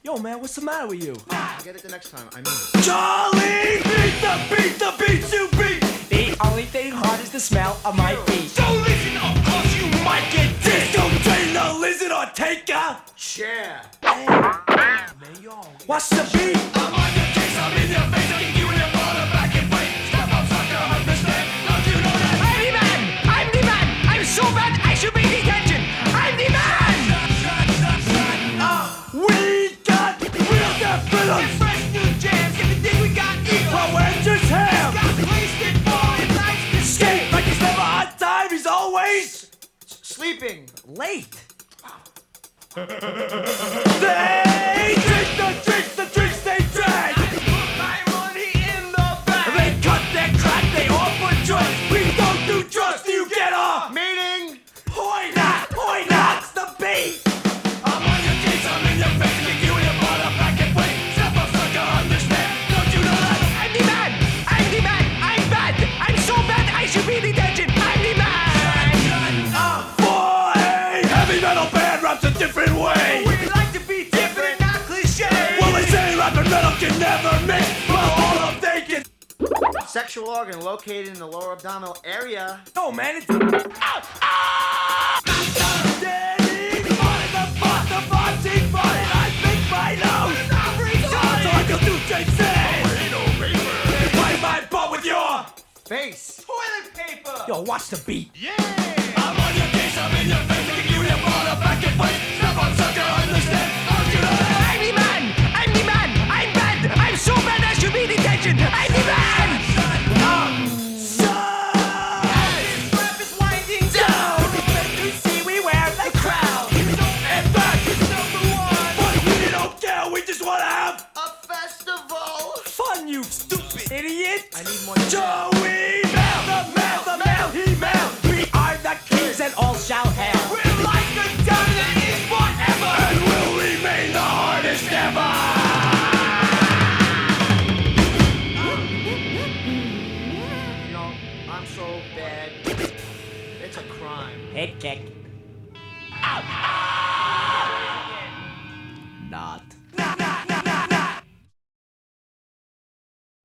Yo, man, what's the matter with you? I'll get it the next time. I mean, Charlie! Beat the beats you beat! The only thing hard is the smell of my feet. So listen up, cause you might get dissed. Don't train the lizard or take a chair. What's the beat? I'm on your case, I'm in your face, I'll kick you in your bottom back and wait. Step up, sucker, understand? Don't you know that? I'm the man! I'm so bad I should be detention! I'm the man! We got real villains! Fresh new jams, everything we got equal! Well, we're just ham! Got wasted boy, likes to Skate like he's never on time, he's always Sleeping. late. They drink the drinks they drag. put my money in the bag! They cut their crack, they offer drugs. We don't do drugs, do you get off? Meeting. Point that's the beat. I'm on your case, I'm in your face, kick you in your bottom back and wait. Step up, sucker, understand? Don't you know that? I'm the man! I'm bad! I'm so bad I should be detention! I'm the man! Boy, heavy metal band raps a different way. We like to be different, not cliche! Well, they say rap and metal can never mix, but all of they can. Sexual organ located in the lower abdominal area. No, man, it's. Daddy, the boxing fight, I think my nose. So I can do Jason. Play my butt with your Face. Toilet paper! Yo, watch the beat.